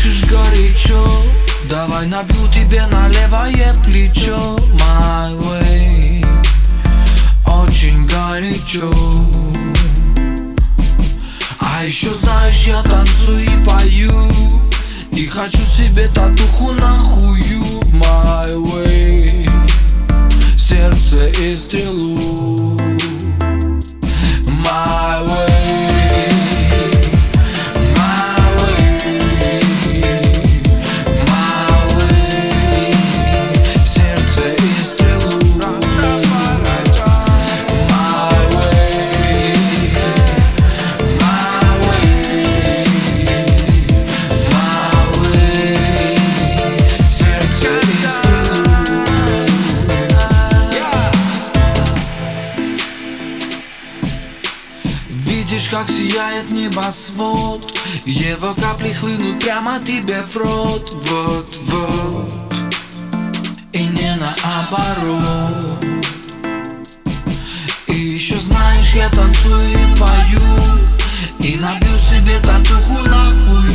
дышишь горячо, давай набью тебе на левое плечо. My way, очень горячо. А еще знаешь, я танцую и пою, и хочу себе татуху на хую. My way, сердце и стрелу. My way, my way, my way, сердце и стрелу. My way, my way, my way, сердце и стрелу. Видишь, как сияет небосвод, его капли хлынут прямо тебе в рот. Вот, вот, и не наоборот. И еще знаешь, я танцую и пою, и набью себе татуху на хуй.